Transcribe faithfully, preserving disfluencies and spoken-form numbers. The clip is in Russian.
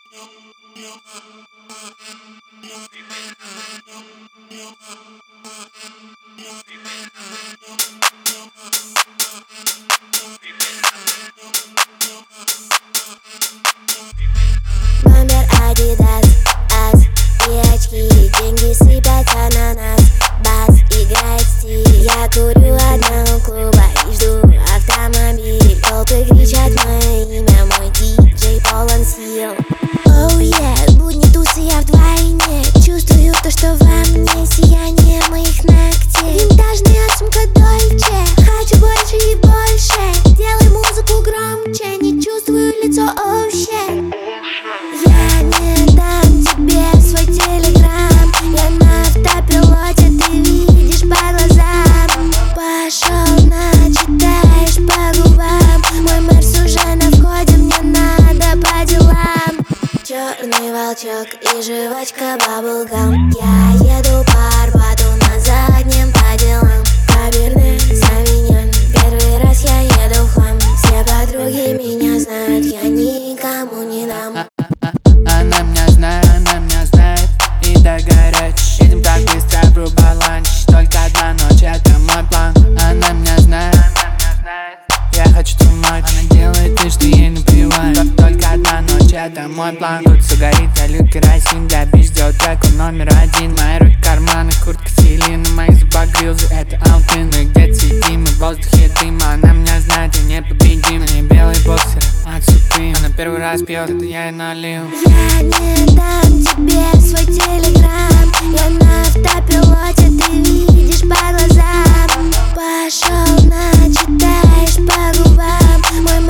Бомбер, Адидас, ас и очки, деньги сыпятся на нас. Бас играет стиль. Я курю одна у клуба и жду автомобиль. Толпы кричат мое имя, мой диджей полон сил. Оу, yeah, будни тусы, я вдвойне. Чувствую то, что во мне сияние моих ногтей. Винтажная сумка Дольче, хочу больше и больше. Делай музыку громче, не чувствую лицо, оу, shit. Я не дам тебе свой телеграм. Я на автопилоте, ты видишь по глазам. Пошел, начитаешь по губам. Мой мерс уже на входе, мне надо по делам. Черный волчок и жвачка баблгам. Я еду по Арбату на заднем по делам. Каберне Савиньон, первый раз я еду в хлам. Все подруги меня знают, я никому не дам. Она меня знает, она меня знает, и так горячий. Едем так быстро, врубай ланч. Только одна ночь, это мой план. Она меня знает, она меня знает, я хочу too much. Она делает вид, что ей наплевать. Только одна ночь, это мой план. Тут все горит, я лью керосин. Для бич сделать трек, он номер один. Мои руки карманы, куртка Селин. На моих зубах грилзы, это Алтын. Мы где-то сидим, и в воздухе дым. Она меня знает, я непобедим. На ней белый боксер от Supreme. Она первый раз пьет, это я и налил. Я не дам тебе свой телеграм. Я на автопилоте, ты видишь по глазам. Пошел, начитаешь по губам. Мой